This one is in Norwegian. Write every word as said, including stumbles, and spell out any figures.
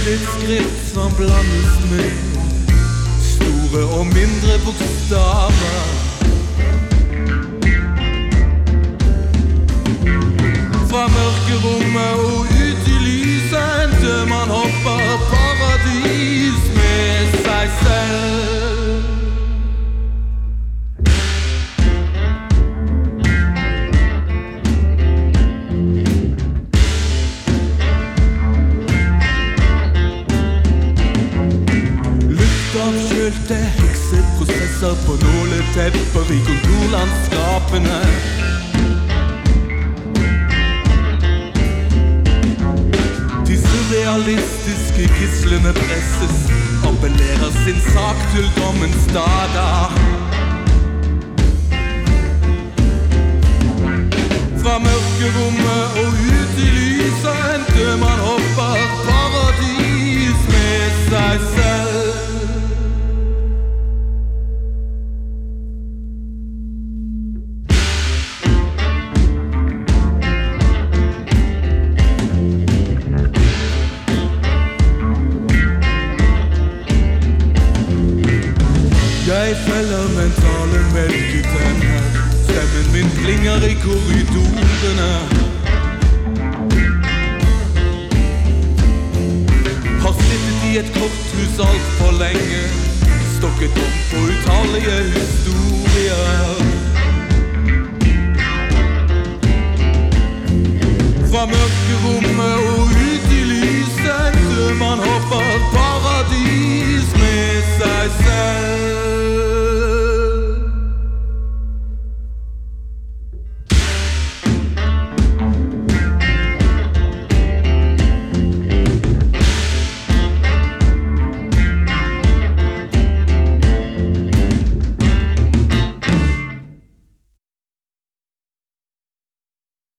et skrift som blandes med store og mindre bokstaver. Fra mørkerommet og ut i lyset til man hopper paradis med seg selv. Luftavkjølte hekseprosesser på nåletepper i kontorlandskapene. Realistiske gislene presses, appellerer sin sak til dommens dager. Fra mørkerommet og ut i lyset til man hopper paradis med seg selv. Jeg feller mentale melketenner, stemmen min klinger i korridorene. Har sittet i et korthus alt for lenge, stokket om på utallige historier.